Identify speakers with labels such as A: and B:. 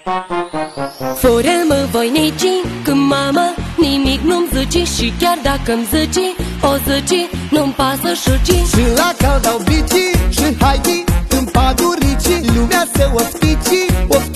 A: Fără mă voi nici când mama nimic nu-mi zice, și chiar dacă-mi zice, o zice, nu-mi pasă șuci.
B: Și la cal dau bici și haidi în padurici, lumea se oftici,